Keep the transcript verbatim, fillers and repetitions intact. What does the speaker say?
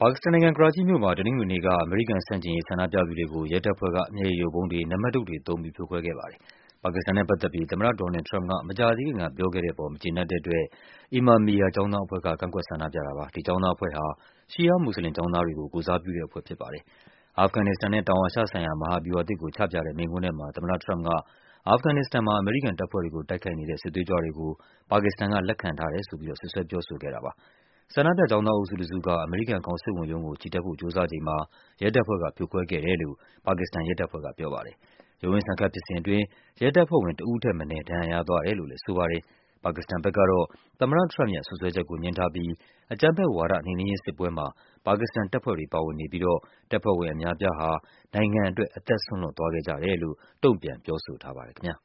ပါကစ္စတန်နိုင်ငံ၊ ကရာချိမြို့မှာ တနင်္ဂနွေနေ့က အမေရိကန်ဆန့်ကျင်ရေး ဆန္ဒပြသူတွေကို ရဲတပ်ဖွဲ့က မျက်ရည်ယိုဗုံးတွေ၊ နံပါတ်တုတ်တွေသုံးပြီး ဖြိုခွဲခဲ့ပါတယ်။ ပါကစ္စတန်နဲ့ပတ်သက်ပြီး သမ္မတ ဒေါ်နယ်လ်ဒ် ထရမ့်ပ်က မကြာသေးခင်ကပြောခဲ့တဲ့အပေါ် မကျေနပ်တဲ့အတွက် Imamia ကျောင်းသားအဖွဲ့က ကန့်ကွက်ဆန္ဒပြတာပါ။ ဒီကျောင်းသားအဖွဲ့ဟာ ရှီးယားမွတ်ဆလင် ကျောင်းသားတွေကို ကိုယ်စားပြုတဲ့အဖွဲ့ဖြစ်ပါတယ်။ အာဖဂန်နစ္စတန်နဲ့ တောင်အာရှဆိုင်ရာ မဟာဗျူဟာသစ်ကို ချပြတဲ့မိန့်ခွန်းထဲမှာ သမ္မတထရမ့်ပ်က အာဖဂန်နစ္စတန်မှာ အမေရိကန်တပ်ဖွဲ့တွေကို တိုက်ခိုက်နေတဲ့ စစ်သွေးကြွတွေကို ပါကစ္စတန်က လက်ခံထားတယ်ဆိုပြီးတော့ စွပ်စွဲပြောဆိုခဲ့တာပါ။ ဆန္ဒပြကျောင်းသားအုပ်စုတစုက အမေရိကန်ကောင်စစ်ဝန်ရုံးကို ချီတက်ဖို့ ကြိုးစားချိန်မှာ ရဲတပ်ဖွဲ့က ဖြိုခွဲခဲ့တယ်လို့ ပါကစ္စတန်ရဲတပ်ဖွဲ့ကပြောပါတယ်။ ရုန်းရင်းဆန်ခတ်ဖြစ်စဉ်အတွင်း ရဲတပ်ဖွဲ့ဝင် တဦးထက်မနည်း ဒဏ်ရာရသွားတယ်လို့လည်း ဆိုပါတယ်။ ပါကစ္စတန်ဘက်ကတော့ သမ္မတထရမ့်ပ်ရဲ့ စွပ်စွဲချက်ကို ငြင်းထားပြီး အကြမ်းဖက်ဝါဒ နှိမ်နင်းရေးစစ်ပွဲမှာ ပါကစ္စတန်တပ်ဖွဲ့တွေ ပါဝင်နေပြီးတော့ တပ်ဖွဲ့ဝင်အများအပြားဟာ နိုင်ငံအတွက် အသက်စွန့်လွှတ်သွားခဲ့ကြတယ်လို့ တုန့်ပြန်ပြောဆိုထားပါတယ်ခင်ဗျာ